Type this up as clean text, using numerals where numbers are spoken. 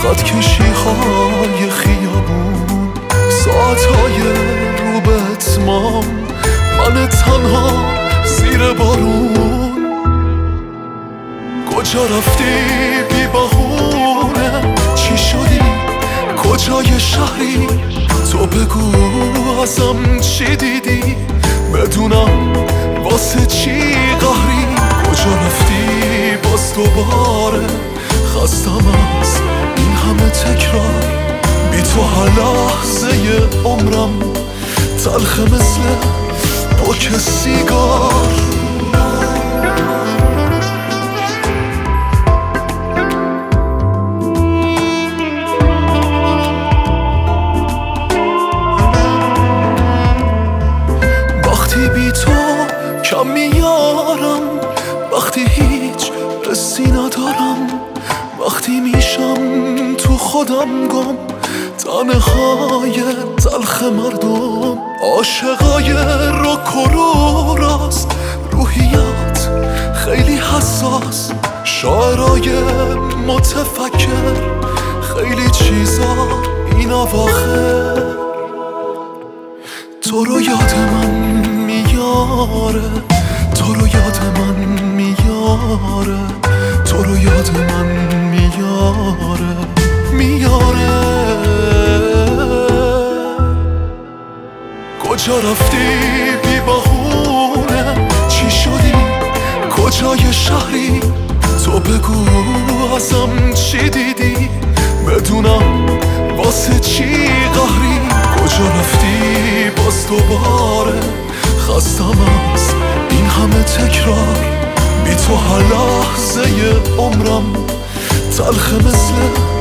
خط کشی های خیابون، ساعتهای رو به اتمام، من تنها زیر بارون. کجا رفتی بی بهونه؟ چی شدی؟ کجای شهری؟ تو بگو ازم چی دیدی؟ بدونم واسه چی قهری. کجا رفتی باز دوباره؟ خستم از این همه تکرار، بی تو هر لحظه عمرم تلخ مثل پاک سیگار. وقتی بی تو کم میارم، وقتی هیچ حسی ندارم، وقتی میشم تو خودم گم، تنهای تلخ مردم. عاشقای رک و روراست، روحیات خیلی حساس، شاعرای متفکر، خیلی چیزا این اواخر. تو رو یاد من میاره، تو رو یاد من میاره، تو رو یاد من میاره، میاره. کجا رفتی بی بهونه؟ چی شدی؟ کجای شهری؟ تو بگو ازم چی دیدی؟ بدونم واسه چی قهری. کجا رفتی باز دوباره؟ خستم از این همه تکرار، بی تو هر لحظه عمرم تلخ مثل